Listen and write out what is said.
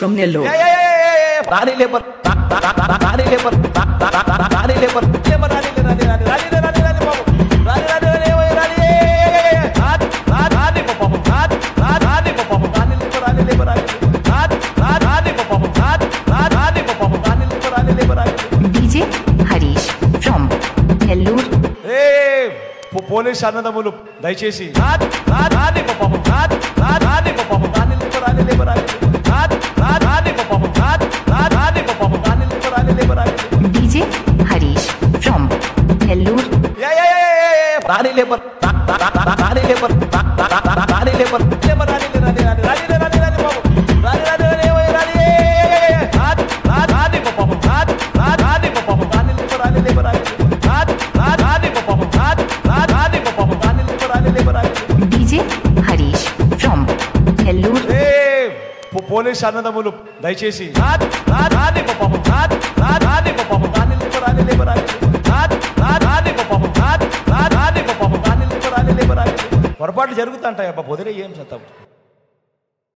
from Nellore. Rani labor, Rani labor, Rani labor, DJ Harish from Nellore. Police అన్నదమ్ములు దయచేసి DJ Harish from Nellore. Rani labour Rani labour Rani labour DJ Harish from Nellore. Police అన్నదమ్ములు దయచేసి పొరపాట్లు జరుగుతుంటాయి అబ్బా పొదిలే ఏం చేస్తావు.